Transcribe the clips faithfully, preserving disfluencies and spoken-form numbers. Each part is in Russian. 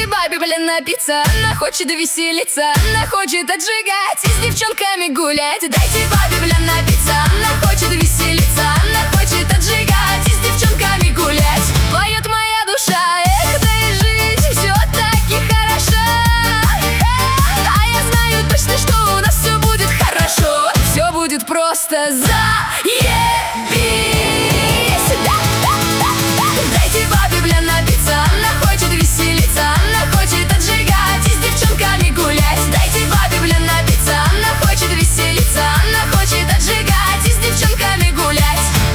Дайте бабе, блин, напиться. Она хочет веселиться, она хочет отжигать и с девчонками гулять. Дайте бабе, блин, напиться. Она хочет веселиться, она хочет отжигать и с девчонками гулять. Поет моя душа, эх, да и жизнь все-таки хороша. А я знаю точно, что у нас все будет хорошо. Все будет просто заебись. Дайте бабе, блин, напиться. Она хочет веселиться, она хочет отжигать и с девчонками гулять. Дайте бабе, блин, напиться. Она хочет веселиться, она хочет отжигать и с девчонками гулять.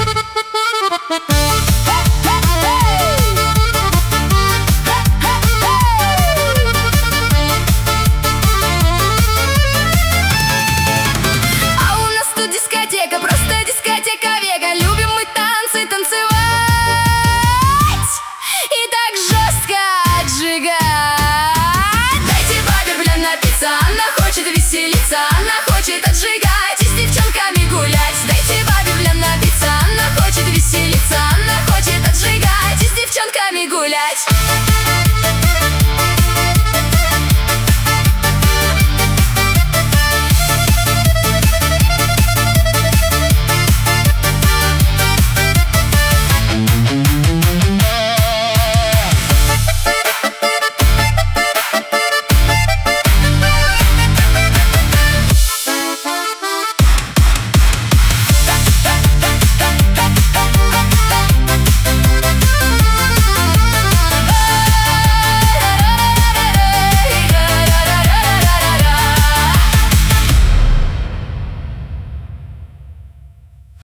А у нас тут дискотека, просто дискотека века. Любим мы танцы танцевать и так жестко отжигать. Дайте бабе, блин, напиться. Она хочет веселиться, она хочет отжигать и с девчонками гулять. Дайте бабе, блин, напиться. Она хочет веселиться, она хочет отжигать и с девчонками гулять.